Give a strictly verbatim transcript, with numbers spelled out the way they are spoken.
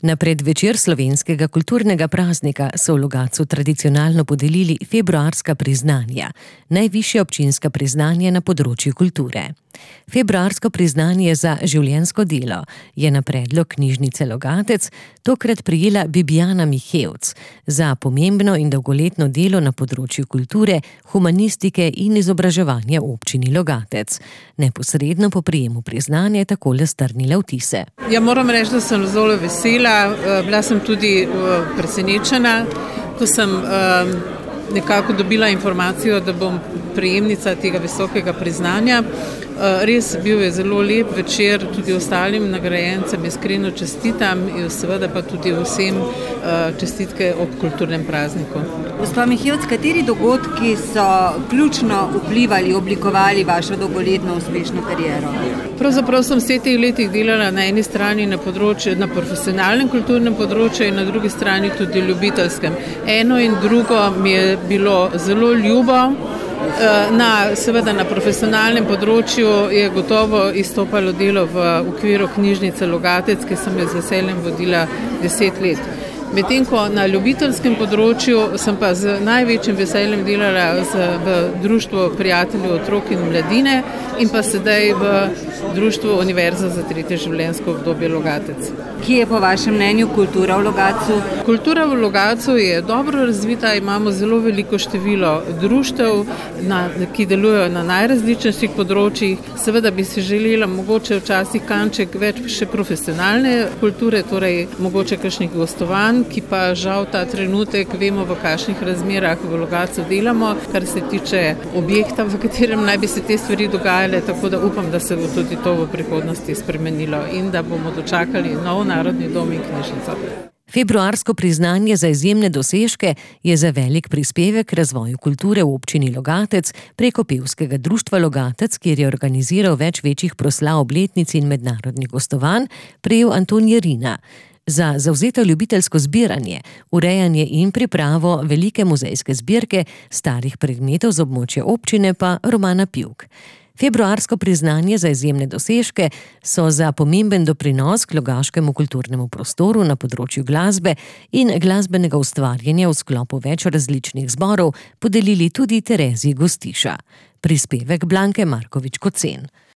Na predvečer slovenskega kulturnega praznika so v Logatcu tradicionalno podelili februarska priznanja, najvišje občinska priznanje na področju kulture. Februarsko priznanje za življenjsko delo je na predlog knjižnice Logatec tokrat prejela Bibijana Mihevc za pomembno in dolgoletno delo na področju kulture, humanistike in izobraževanja v občini Logatec. Neposredno po prejemu priznanja je takole strnila vtise. Ja, moram reči, da sem zelo vesela. Bila sem tudi presenečena, ko sem um, nekako dobila informacijo, da bom prejemnica tega visokega priznanja. Res bil je zelo lep večer, tudi ostalim nagrajencem iskreno čestitam in seveda pa tudi vsem čestitke ob kulturnem prazniku. Gospa Mihevc, kateri dogodki so ključno vplivali, oblikovali vašo dolgoletno uspešno kariero? Pravzaprav sem vse teh letih delala na eni strani na področju, na profesionalnem kulturnem področju in na drugi strani tudi ljubiteljskem. Eno in drugo mi je bilo zelo ljubo. Na, seveda na profesionalnem področju je gotovo izstopalo delo v okviru knjižnice Logatec, ki sem jo z veseljem vodila deset let. Medtem ko na ljubiteljskem področju sem pa z največjim veseljem delala z, v društvu prijateljev otrok in mladine in pa sedaj v društvu Univerza za tretje življenjsko obdobje Logatec. Kje je po vašem mnenju kultura v Logatcu? Kultura v Logatcu je dobro razvita, imamo zelo veliko število društev, na, ki delujejo na najrazličnejših področjih. Seveda bi si želela mogoče včasih kanček več še profesionalne kulture, torej mogoče kakšnih gostovanj, ki pa žal ta trenutek vemo, v kakšnih razmerah v Logatcu delamo, kar se tiče objekta, v katerem naj bi se te stvari dogajale, tako da upam, da se bo tudi to v prihodnosti spremenilo in da bomo dočakali nov Narodni dom in knjižnico. Februarsko priznanje za izjemne dosežke je za velik prispevek k razvoju kulture v občini Logatec preko pevskega društva Logatec, kjer je organiziral več večjih proslav obletnic in mednarodnih gostovanj, prejel Anton Jerina. Za zavzeto ljubiteljsko zbiranje, urejanje in pripravo velike muzejske zbirke starih predmetov z območja občine pa Romana Pivk. Februarsko priznanje za izjemne dosežke so za pomemben doprinos k logaškemu kulturnemu prostoru na področju glasbe in glasbenega ustvarjanja v sklopu več različnih zborov podelili tudi Tereziji Gostiša. Prispevek Blanke Markovič Kocen.